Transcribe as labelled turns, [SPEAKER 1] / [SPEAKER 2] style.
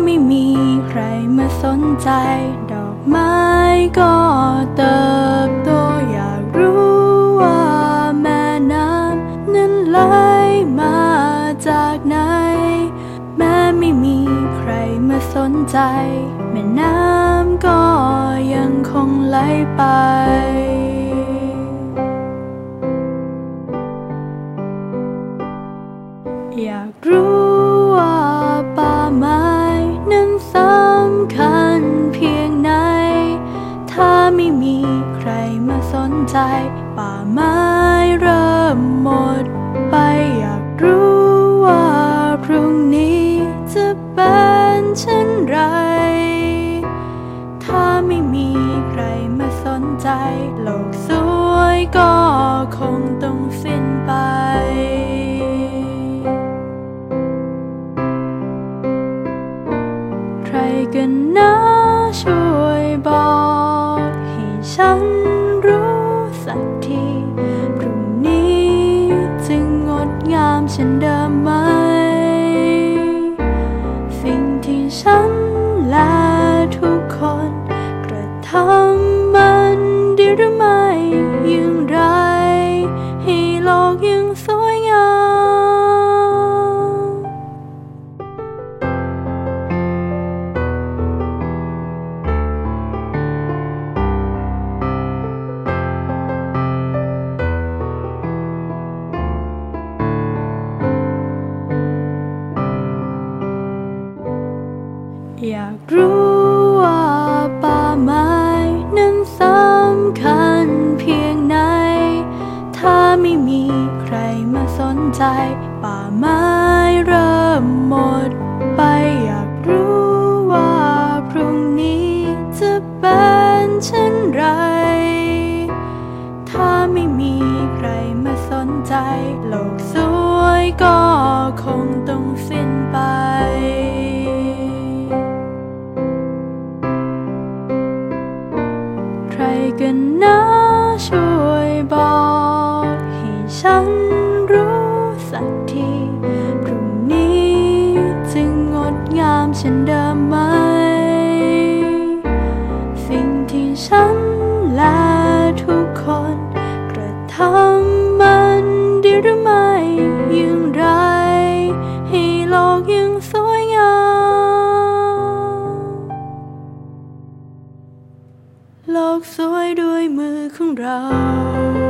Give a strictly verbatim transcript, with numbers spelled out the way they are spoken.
[SPEAKER 1] ไม่มีใครมาสนใจดอกไม้ก็เติบโตอยากรู้ว่าแม่น้ำนั้นไหลมาจากไหนแม้ไม่มีใครมาสนใจแม่น้ำก็ยังคงไหลไปอยากรู้ว่าป่าไม้นั้นสำคัญเพียงไหนถ้าไม่มีใครมาสนใจป่าไม้เริ่มหมดไปอยากรู้ว่าพรุ่งนี้จะเป็นเช่นไรถ้าไม่มีใครมาสนใจโลกสวยก็คงต้องสิ้นไปใครกันนะช่วยบอกให้ฉันรู้สักทีพรุ่งนี้จะงดงามเช่นเดิมไหมสิ่งที่ฉันและทุกคนกระทำมันดีหรือไม่อย่างไรให้โลกยังสวยงามอยากรู้ว่าป่าไม้นั้นสำคัญเพียงไหนถ้าไม่มีใครมาสนใจป่าไม้เริ่มหมดไปอยากรู้ว่าพรุ่งนี้จะเป็นเช่นไรถ้าไม่มีใครมาสนใจโลกสวยก็คงต้องสิ้นไปใครกันนะช่วยบอกให้ฉันรู้สักทีพรุ่งนี้จะงดงามเช่นเดิมไหมสิ่งที่ฉันและทุกคนกระทำมันดีหรือไม่อย่างไรให้โลกยังสวยงามโลกสวยด้วยมือของเรา